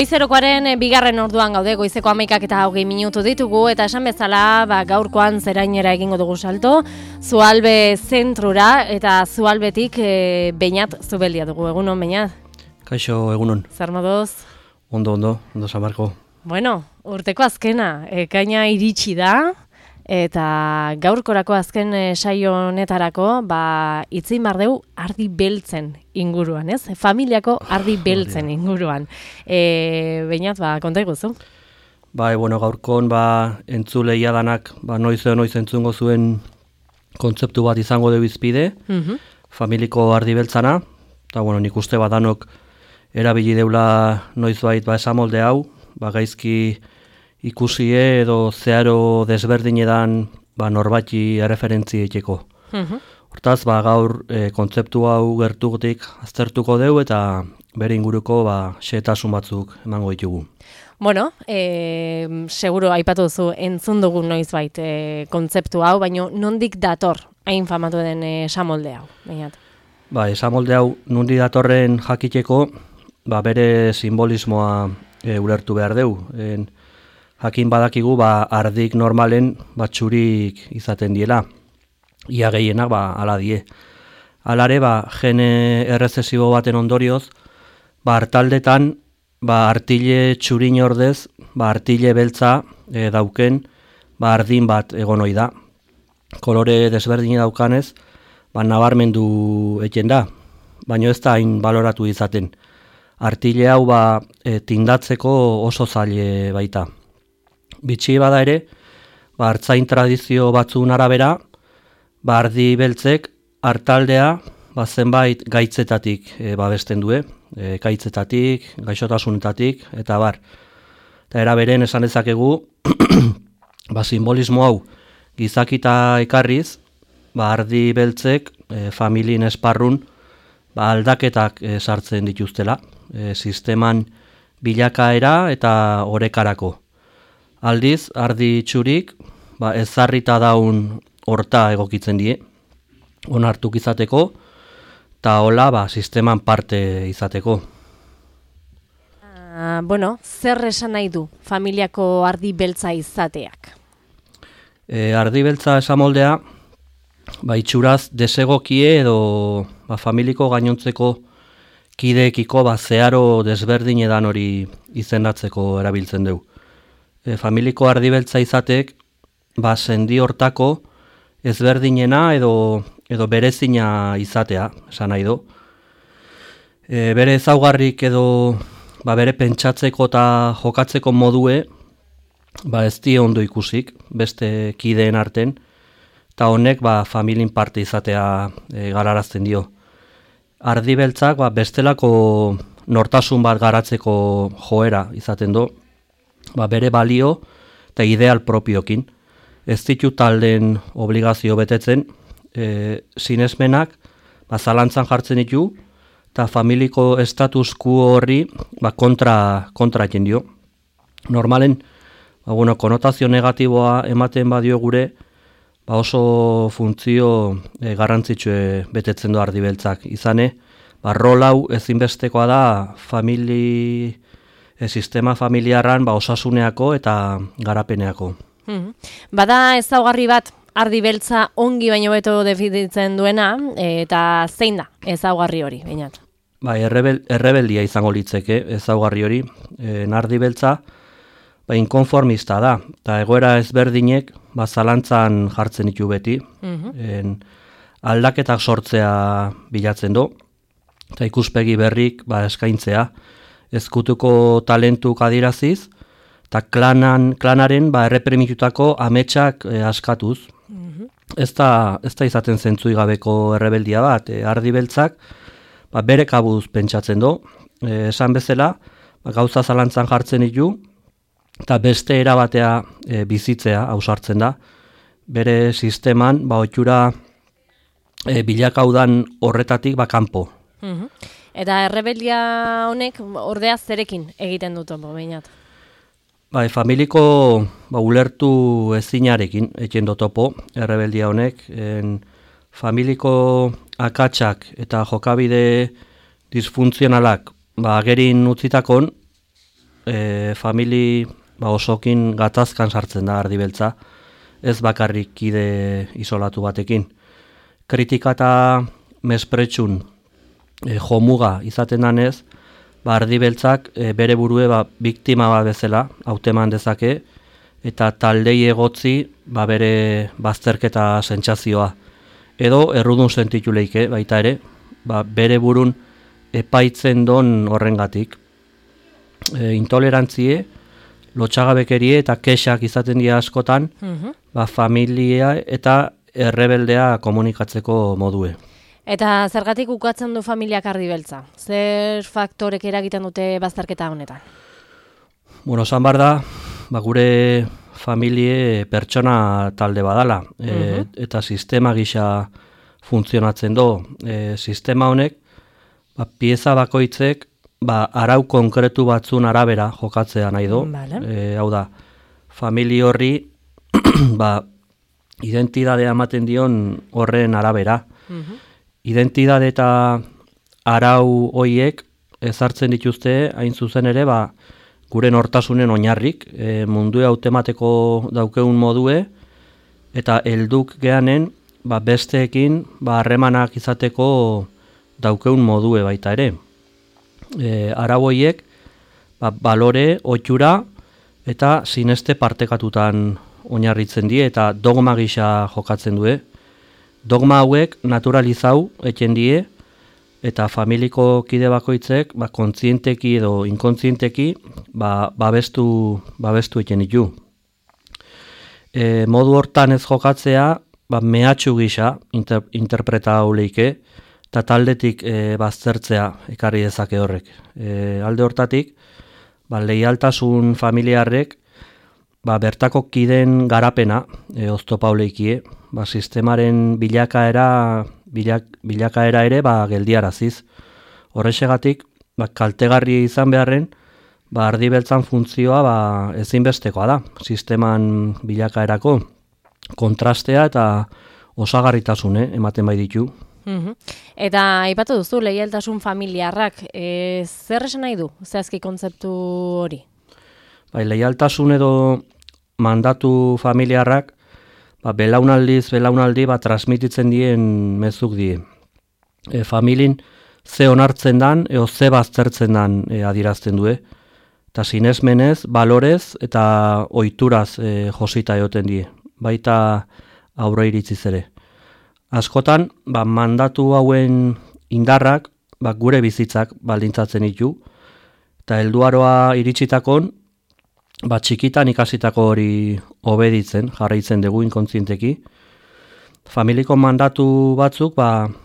Goizerokoaren bigarren orduan gaude, goizeko 11:20 ditugu, eta esan bezala, gaurkoan zerainera egingo dugu salto, Zualbe zentrura, eta Zualbetik Beñat Zubeldia dugu. Egunon, Beñat? Kaixo, egunon. Zer moduz? Ondo, San Marko. Bueno, urteko azkena, ekaina iritsi da, eta gaurkorako azken saio honetarako, itzin bardeu ardi beltzen inguruan, ez? Familiako ardi beltzen inguruan. Beñat, konta iguzu? Gaurkon, entzule iadanak, noiz entzungo zuen kontzeptu bat izango du izpide, familiko ardi beltzana, eta nik uste danok erabili deula noizbait esamolde hau, gaizki ikusie edo zeharo desberdinedan norbati erreferentzi eiteko. Hortaz, gaur kontzeptu hau gertutik aztertuko deu eta bere inguruko xehetasun batzuk emango ditugu. Bueno, seguro aipatu duzu entzun dugu noizbait kontzeptu hau, baina nondik dator hain famatu den esamolde hau? Esamolde hau nondik datorren jakiteko, bere simbolismoa ulertu behar deu. Jakin badakigu ardik normalen txurik izaten diela. Ia gehienak ala die. Alare, gene errezesibo baten ondorioz, hartaldetan artile txurin ordez, artile beltza dauken ardin bat egon ohi da. Kolore desberdin daukanez, nabarmendu eten da, baina ez da hain baloratu izaten. Artile hau tindatzeko oso zaile baita. Bitxi bada ere, artzain tradizio batzun arabera, ardi beltzek hartaldea zenbait gaitzetatik babesten du, gaitzetatik, gaixotasunetatik, eta bar. Eta eraberen esan dezakegu, simbolismo hau gizakita ekarriz, ardi beltzek familien esparrun aldaketak sartzen dituztela, sisteman bilakaera eta orekarako. Aldiz, ardi txurik ezarrita daun horta egokitzen die, onartuk izateko, eta hola sisteman parte izateko. Zer esan nahi du familiako ardi beltza izateak? Ardi beltza esamoldea, itxuraz desegokie edo familiko gainontzeko kideekiko zeharo desberdin edan hori izendatzeko erabiltzen dugu. Familiko ardi beltza izatek, sendi hortako ezberdinena edo berezina izatea, esan nahi du. Bere ezaugarrik edo bere pentsatzeko eta jokatzeko modue, ez die ondo ikusik, beste kideen arten, eta honek familien parte izatea gararazten dio. Ardi beltzak bestelako nortasun bat garatzeko joera izaten du, bere balio eta ideal propiokin. Ez ditu talden obligazio betetzen, sinesmenak zalantzan jartzen ditu, eta familiko status quo horri kontra egiten dio. Normalen, konotazio negatiboa ematen badio gure, oso funtzio garrantzitsue betetzen du ardi beltzak. Izane, rol hau ezinbestekoa da sistema familiarran osasuneako eta garapeneako. Bada ezaugarri bat ardi beltza ongi baino beto definitzen duena, eta zein da ezaugarri hori, Beñat? Errebeldia izango litzeke ezaugarri hori. Ardi beltza inkonformista da, eta egoera ezberdinek zalantzan jartzen ditu beti. Aldaketak sortzea bilatzen du, eta ikuspegi berrik eskaintzea. Ezkutuko talentuk adiraziz, eta klanaren errepremitutako ametsak askatuz. Ez da izaten zentzui gabeko errebeldia bat, ardi beltzak bere kabuz pentsatzen du. Esan bezala, gauza zalantzan jartzen ditu, eta beste erabatea bizitzea ausartzen da. Bere sisteman ohitura bilakaudan horretatik kanpo. Eta errebelia honek ordea zerekin egiten dut, Beñat? Familiko ulertu ezinarekin egiten dut topo errebeldia honek. Familiko akatsak eta jokabide disfuntzionalak agerin utzitakon, famili osokin gatazkan sartzen da ardibeltza, ez bakarrik kide isolatu batekin. Kritika eta mespretxun jomuga izaten danez, ardibeltzak bere burue biktima bat bezala hauteman dezake, eta taldei egotzi bere bazterketa sentsazioa. Edo errudun sentitu leike baita ere, bere burun epaitzen don horrengatik. Intolerantzie, lotxagabekerie eta kexak izaten dira askotan, familia eta errebeldea komunikatzeko modue. Eta zergatik ukatzen du familiak ardibeltza? Zer faktorek eragiten dute bazterketa honetan? Bueno, esan behar da, gure familie pertsona talde badala, eta sistema gisa funtzionatzen do. Sistema honek, pieza bakoitzek, arau konkretu batzun arabera jokatzea nahi do. Hau da, familie horri, identidadea ematen dion horren arabera. Identidade eta arau hoiek ezartzen dituzte, hain zuzen ere, gure nortasunen oinarrik, mundue hautemateko daukeun modue, eta helduk geanen, besteekin, harremanak izateko daukeun modue baita ere. Arau hoiek, balore, ohitura eta sineste partekatutan oinarritzen die, eta dogma gisa jokatzen du. Dogma hauek naturalizau eten die, eta familiko kide bakoitzek kontzienteki edo inkontzienteki babestu eten ditu. Modu hortan ez jokatzea, mehatxu gisa interpretau leike, eta taldetik baztertzea ekarri dezake horrek. Alde hortatik, leialtasun familiarrek bertako kiden garapena oztopau leikie, sistemaren bilakaera ere geldiaraziz. Horrexegatik, kaltegarri izan beharren, ardibeltzan funtzioa ezinbestekoa da, sisteman bilakaerako kontrastea eta osagarritasune ematen bai ditu. Eta aipatu duzu, leialtasun familiarrak, zer esan nahi du, zehazki kontzeptu hori? Leialtasun edo mandatu familiarrak, belaunaldi transmititzen dien mezuk die. Familin ze onartzen dan, ze baztertzen dan adierazten du. Eta sinesmenez, balorez eta ohituraz josita egoten die. Baita aurre iritziz ere. Askotan, mandatu hauen indarrak, gure bizitzak baldintzatzen ditu, eta helduaroa iritsitakoan, txikitan ikasitako hori obeditzen, jarraitzen dugu inkontzienteki. Familiko mandatu batzuk,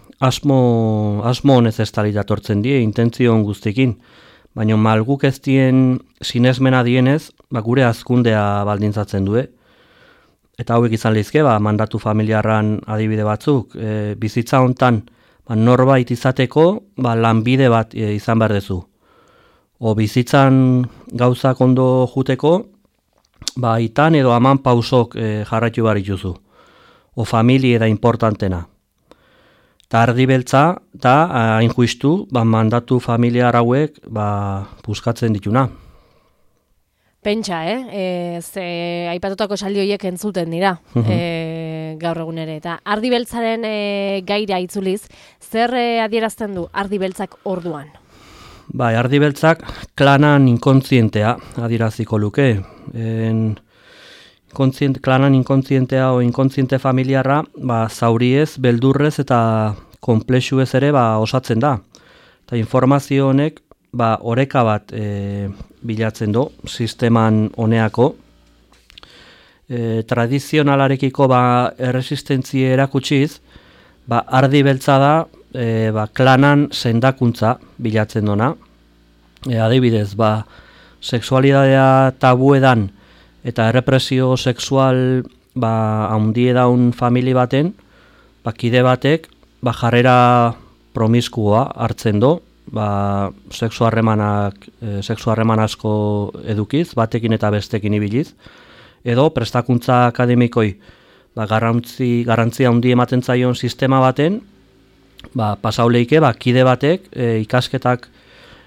asmo honez ez talit datortzen die, intentzion guztekin, baina malguk ez dien sinesmena dienez, gure hazkundea baldintzatzen du. Eta hauek izan lehizke, mandatu familiarran adibide batzuk, bizitza hontan norbait izateko, lanbide bat izan behar dezu. O bizitzan gauzak ondo juteko, aitan edo aman pausok jarraitu behar dituzu. O familie da importantena. Ta ardibeltza, eta hain juistu, mandatu familiar hauek buskatzen dituna. Pentsa, ze aipatutako esaldi horiek entzuten dira gaur egun ere. Eta ardibeltzaren gaira itzuliz, zer adierazten du ardibeltzak orduan? Ardibeltzak klanan inkontzientea adieraziko luke. Klanan inkontzientea o inkontziente familiarra zauriez, beldurrez eta konplexuez ere osatzen da. Eta informazio honek oreka bat bilatzen du sisteman honeako. Tradizionalarekiko erresistentzia erakutsiz, ardibeltza da klanan sendakuntza bilatzen dona. Adibidez, sexualidadea tabuedan eta errepresio sexual handie daun famili baten, kide batek jarrera promiskuoa hartzen du, sexu harreman asko edukiz, batekin eta bestekin ibiliz, edo prestakuntza akademikoi garrantzia handi ematen zaion sistema baten, pasauleike, kide batek ikasketak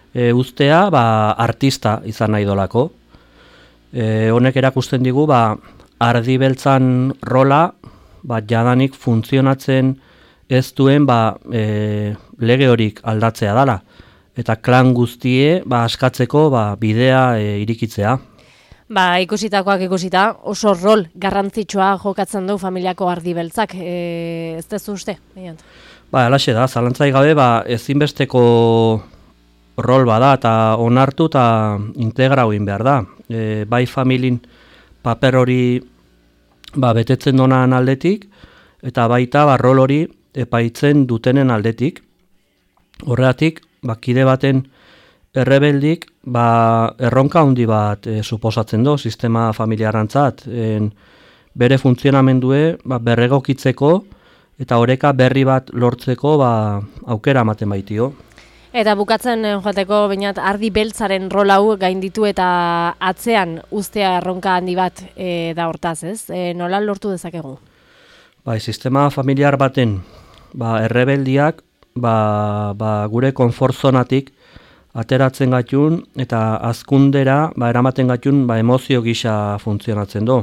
uztea artista izan nahi dolako. Honek erakusten digu ardi beltzan rola jadanik funtzionatzen ez duen lege horik aldatzea dela. Eta klan guztie askatzeko bidea irikitzea. Ikusitakoak ikusita, oso rol garrantzitsua jokatzen du familiako ardi beltzak, ez dezu uste? Alaxe da, zalantzai gabe ezinbesteko rol bada eta onartu eta integrau egin behar da. Bai familin paper hori betetzen donan aldetik eta baita rol hori epaitzen dutenen aldetik. Horregatik, kide baten errebeldik erronka handi bat suposatzen du sistema familiarantzat. Bere funtzionamendue berregokitzeko eta oreka berri bat lortzeko aukera ematen baitio. Eta bukatzen joateko bainat ardi beltzaren rol hau gainditu eta atzean uztea erronka handi bat da hortaz, ez? Nola lortu dezakegu? Sistema familiar baten errebeldiak gure konfortzonatik ateratzen gatun eta hazkundera eramaten gatun emozio gisa funtzionatzen du.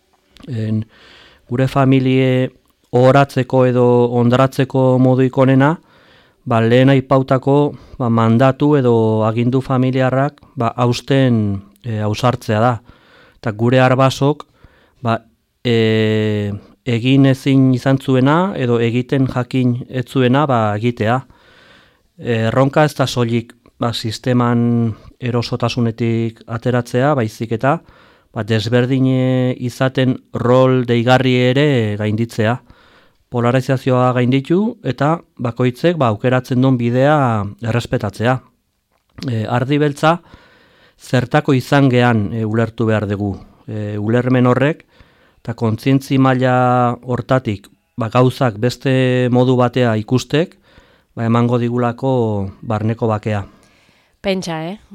Gure familie ohoratzeko edo ondaratzeko moduik onena lehen aipautako mandatu edo agindu familiarrak hausten hausartzea da. Eta gure arbasok egin ezin izan zuena edo egiten jakin ez zuena egitea. Erronka ez da soilik sisteman erosotasunetik ateratzea, baizik eta desberdin izaten rol deigarri ere gainditzea. Polarizazioa gainditu eta bakoitzek aukeratzen duen bidea errespetatzea. Ardi beltza zertako izan gean ulertu behar dugu. Ulermen horrek eta kontzientzi maila hortatik gauzak beste modu batea ikustek emango digulako barneko bakea. Pentsa,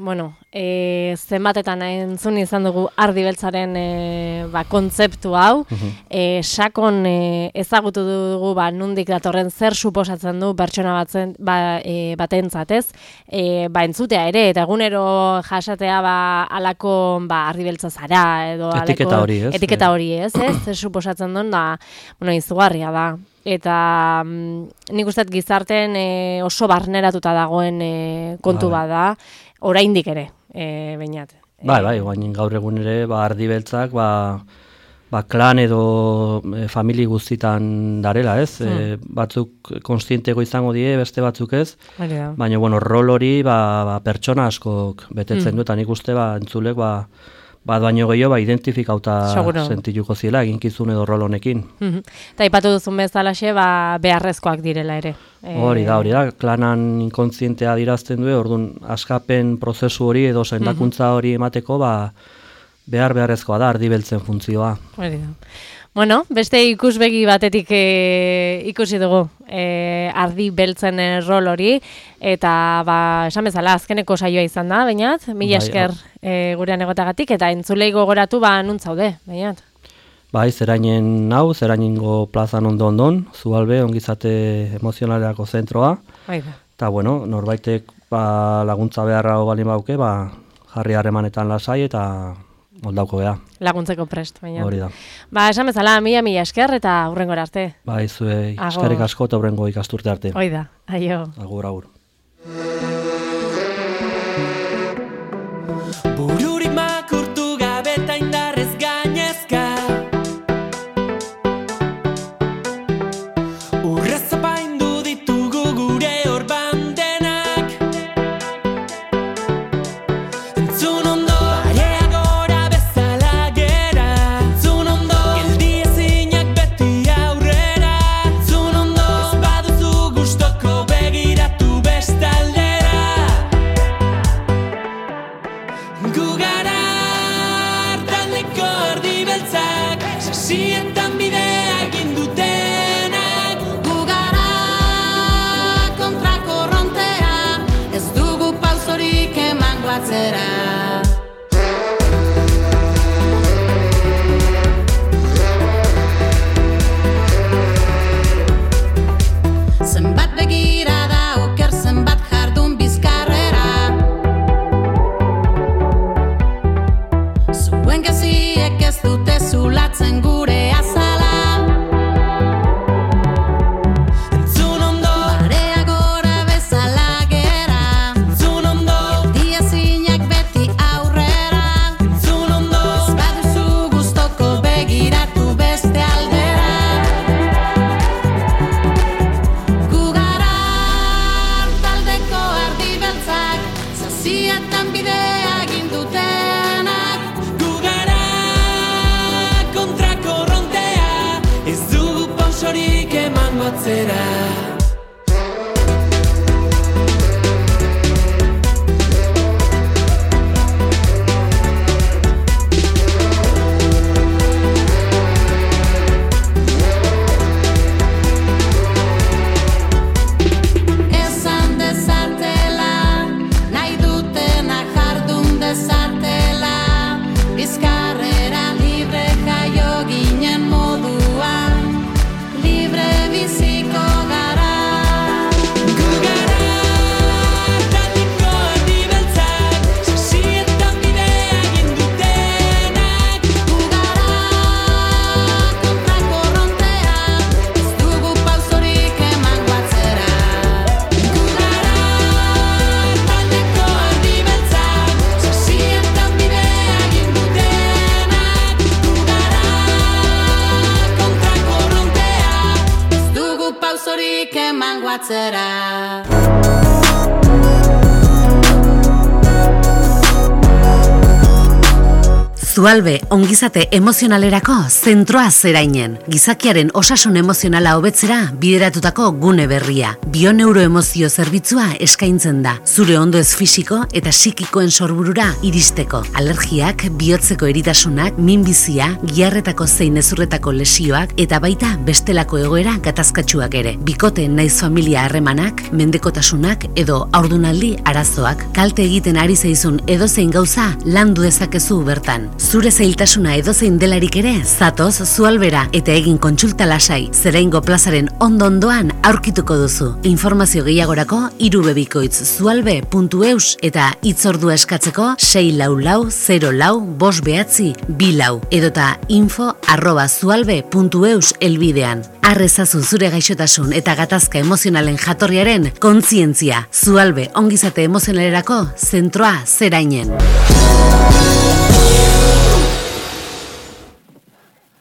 zenbatetan entzun izan dugu ardi beltzaren kontzeptu hau, sakon ezagutu dugu nondik datorren zer suposatzen du pertsona batentzat, ez? Entzutea ere, eta egunero jasatea alako ardi beltza zara, edo etiketa hori, ez? Etiketa hori, ez? Zer suposatzen duen izugarria da. Eta nik uste gizarten oso barneratuta dagoen kontu bada, oraindik ere, bainat. Bai, gaur egun ere, ardi beltzak, klan edo famili guztitan darela, ez? Batzuk konstientego izango die, beste batzuk ez, baina, rol hori pertsona askok betetzen du, eta nik uste entzulek, baino gehiago identifikauta sentituko ziela eginkizun edo rol honekin. Eta ipatu duzun bezalaxe beharrezkoak direla ere. Hori da, klanan inkontzientea dirazten du, orduan askapen prozesu hori edo sendakuntza hori emateko beharrezkoa da ardi beltzen funtzioa. Hori da. Bueno, beste ikusbegi batetik ikusi dugu ardi beltzen rol hori, eta esan bezala azkeneko saioa izan da, bainat, mila esker gurean egotagatik, eta entzulei gogoratu nun zaude, bainat. Zerainen zerainengo plazan ondon, Zualbe, ongizate emozionalerako zentroa, eta norbaitek laguntza beharra balin bauke, jarri harremanetan lasai eta moldauko gea. Laguntzeko prest, baina. Hori da. Esan bezala, mila esker eta hurrengora arte. Zuei, eskerrik asko eta hurrengo ikasturte arte. Hoi da, aio. Agur. Bururik makurtu gabe eta indarrez gainezka, urrez apaindu ditugu gure orban denak. Entzun ondo, barea gora bezala gera. Entzun ondo, geldi ezinak beti aurrera. Entzun ondo, ez baduzu gustoko begiratu bestaldera. Gu gara ardaldeko ardi beltzak, sasietan bidea egin dutenak. Gu gara kontrakorrontea, ez dugu pausorik emango atzera. Zenbat begirada oker, zenbat jardun bizkarrera. emangotzera. Zualbe ongizate emozionalerako zentroa zerainen. Gizakiaren osasun emozionala hobetzera bideratutako gune berria. Bioneuroemozio zerbitzua eskaintzen da. Zure ondo ez fisiko eta psikikoen sorburura iristeko. Alergiak, bihotzeko eritasunak, minbizia, giharretako zein ezurretako lesioak eta baita bestelako egoera gatazkatsuak ere. Bikote naiz familia harremanak, mendekotasunak edo haurdunaldi arazoak. Kalte egiten ari zaizun edozein gauza landu dezakezu bertan. Zure zailtasuna edozein delarik ere, zatoz Zualbera eta egin kontsulta lasai, Zeraingo plazaren ondo-ondoan aurkituko duzu. Informazio gehiagorako irubebikoitz.zualbe.eus eta hitzordua eskatzeko 644-04-594 edota info@zualbe.eus elbidean. Arrezazu zure gaixotasun eta gatazka emozionalen jatorriaren kontzientzia. Zualbe ongizate emozionalerako zentroa zerainen.